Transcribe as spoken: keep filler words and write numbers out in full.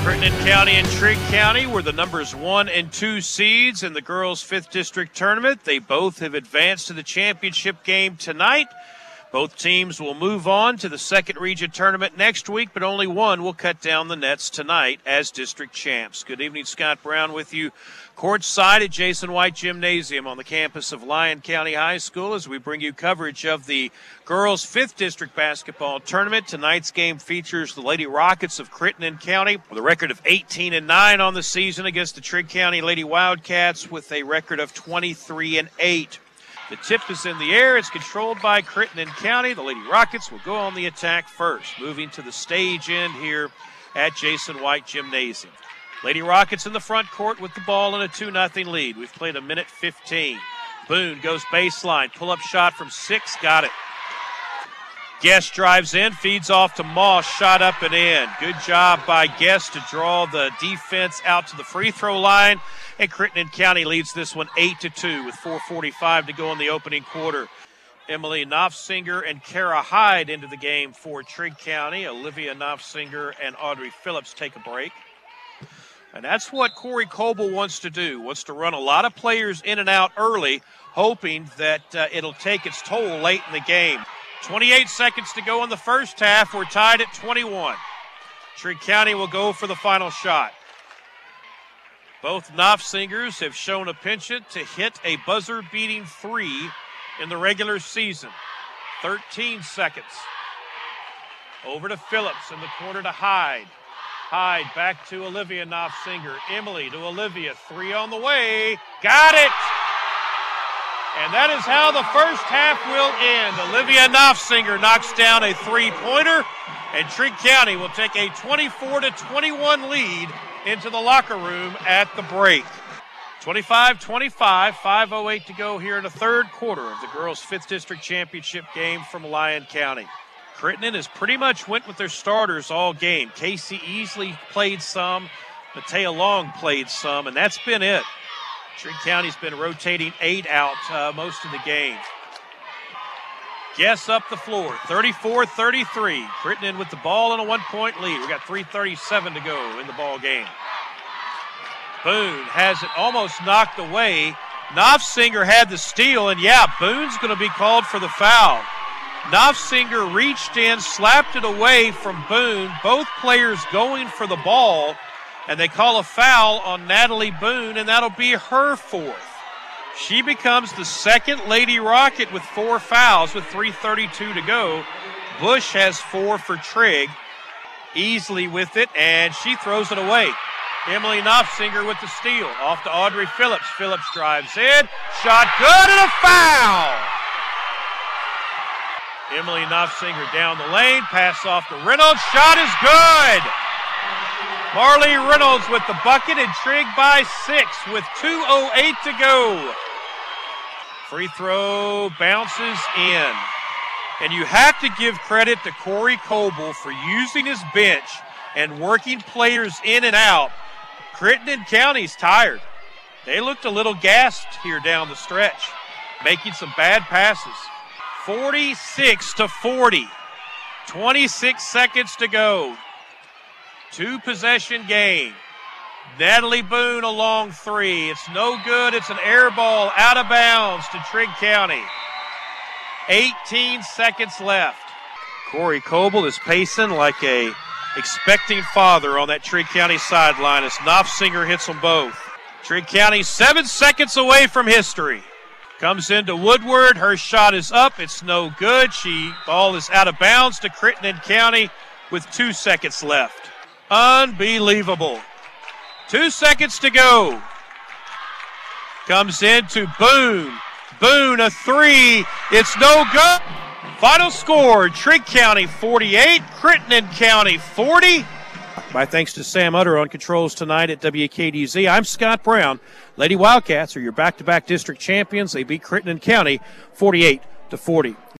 Crittenden County and Trigg County were the numbers one and two seeds in the girls' fifth District tournament. They both have advanced to the championship game tonight. Both teams will move on to the second region tournament next week, but only one will cut down the nets tonight as district champs. Good evening, Scott Brown with you courtside at Jason White Gymnasium on the campus of Lyon County High School as we bring you coverage of the girls' fifth District basketball tournament. Tonight's game features the Lady Rockets of Crittenden County with a record of eighteen and nine on the season against the Trigg County Lady Wildcats with a record of twenty-three and eight. The tip is in the air. It's controlled by Crittenden County. The Lady Rockets will go on the attack first, moving to the stage end here at Jason White Gymnasium. Lady Rockets in the front court with the ball in a two nothing lead. We've played a minute fifteen. Boone goes baseline. Pull-up shot from six. Got it. Guest drives in, feeds off to Moss. Shot up and in. Good job by Guest to draw the defense out to the free throw line. And Crittenden County leads this one eight to two with four forty-five to go in the opening quarter. Emily Knopfsinger and Kara Hyde into the game for Trigg County. Olivia Knopfsinger and Audrey Phillips take a break. And that's what Corey Coble wants to do, wants to run a lot of players in and out early, hoping that uh, it'll take its toll late in the game. twenty-eight seconds to go in the first half. We're tied at twenty-one. Trigg County will go for the final shot. Both Knopfsingers have shown a penchant to hit a buzzer-beating three in the regular season. thirteen seconds. Over to Phillips in the corner to Hyde. Hyde back to Olivia Knopfsinger. Emily to Olivia. Three on the way. Got it! And that is how the first half will end. Olivia Knopfsinger knocks down a three-pointer, and Trigg County will take a twenty-four to twenty-one lead into the locker room at the break. twenty-five twenty-five, five oh eight to go here in the third quarter of the girls' fifth District championship game from Lyon County. Crittenden has pretty much went with their starters all game. Casey Easley played some, Matea Long played some, and that's been it. Trigg County's been rotating eight out uh, most of the game. Guess up the floor, thirty-four thirty-three. Crittenden with the ball and a one-point lead. We got three thirty-seven to go in the ball game. Boone has it almost knocked away. Knopfsinger had the steal, and yeah, Boone's going to be called for the foul. Knopfsinger reached in, slapped it away from Boone. Both players going for the ball, and they call a foul on Natalie Boone, and that'll be her fourth. She becomes the second Lady Rocket with four fouls with three thirty-two to go. Bush has four for Trigg. Easley with it, and she throws it away. Emily Knopfsinger with the steal. Off to Audrey Phillips. Phillips drives in. Shot good and a foul! Emily Knopfsinger down the lane. Pass off to Reynolds. Shot is good! Marley Reynolds with the bucket and Trigg by six with two oh eight to go. Free throw bounces in. And you have to give credit to Corey Coble for using his bench and working players in and out. Crittenden County's tired. They looked a little gassed here down the stretch, making some bad passes. forty-six to forty. twenty-six seconds to go. Two possession game. Natalie Boone a long three. It's no good. It's an air ball out of bounds to Trigg County. eighteen seconds left. Corey Coble is pacing like a expecting father on that Trigg County sideline as Knopfsinger hits them both. Trigg County seven seconds away from history. Comes into Woodward. Her shot is up. It's no good. She ball is out of bounds to Crittenden County with two seconds left. Unbelievable. Two seconds to go. Comes into Boone. Boone, a three. It's no good. Final score, Trigg County forty-eight, Crittenden County forty. My thanks to Sam Utter on controls tonight at W K D Z. I'm Scott Brown. Lady Wildcats are your back-to-back district champions. They beat Crittenden County forty-eight to forty.